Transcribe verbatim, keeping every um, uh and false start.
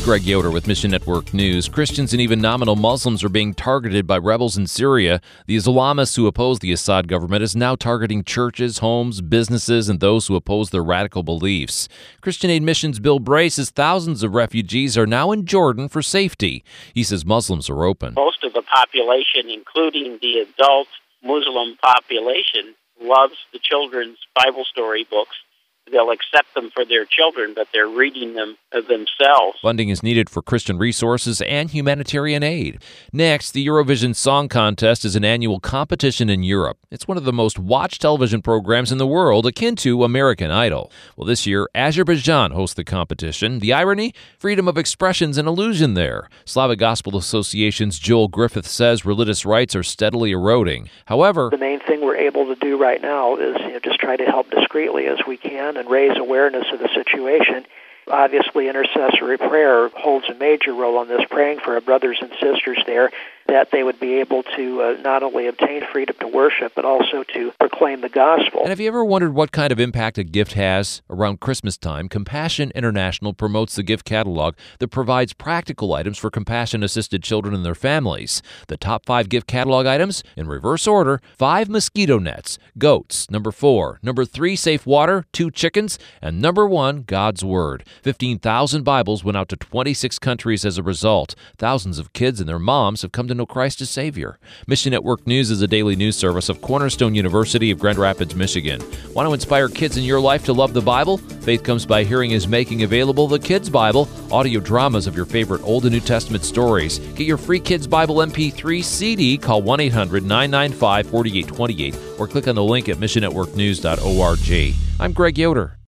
Greg Yoder with Mission Network News. Christians and even nominal Muslims are being targeted by rebels in Syria. The Islamists who oppose the Assad government is now targeting churches, homes, businesses, and those who oppose their radical beliefs. Christian Aid Mission's Bill Bray says thousands of refugees are now in Jordan for safety. He says Muslims are open. Most of the population, including the adult Muslim population, loves the children's Bible story books. They'll accept them for their children, but they're reading them themselves. Funding is needed for Christian resources and humanitarian aid. Next, the Eurovision Song Contest is an annual competition in Europe. It's one of the most watched television programs in the world, akin to American Idol. Well, this year, Azerbaijan hosts the competition. The irony? Freedom of expression's an illusion there. Slavic Gospel Association's Joel Griffith says religious rights are steadily eroding. However, the main thing we're able to do right now is you know, just try to help discreetly as we can and raise awareness of the situation. Obviously, intercessory prayer holds a major role on this, praying for our brothers and sisters there, that they would be able to uh, not only obtain freedom to worship, but also to proclaim the gospel. And have you ever wondered what kind of impact a gift has? Around Christmas time, Compassion International promotes the gift catalog that provides practical items for compassion-assisted children and their families. The top five gift catalog items, in reverse order: five mosquito nets, goats, number four, number three, safe water, two chickens, and number one, God's Word. fifteen thousand Bibles went out to twenty-six countries as a result. Thousands of kids and their moms have come to know Christ as Savior. Mission Network News is a daily news service of Cornerstone University of Grand Rapids, Michigan. Want to inspire kids in your life to love the Bible? Faith Comes by Hearing is making available the Kids Bible, audio dramas of your favorite Old and New Testament stories. Get your free Kids Bible M P three C D, call one eight hundred nine nine five four eight two eight, or click on the link at mission network news dot org. I'm Greg Yoder.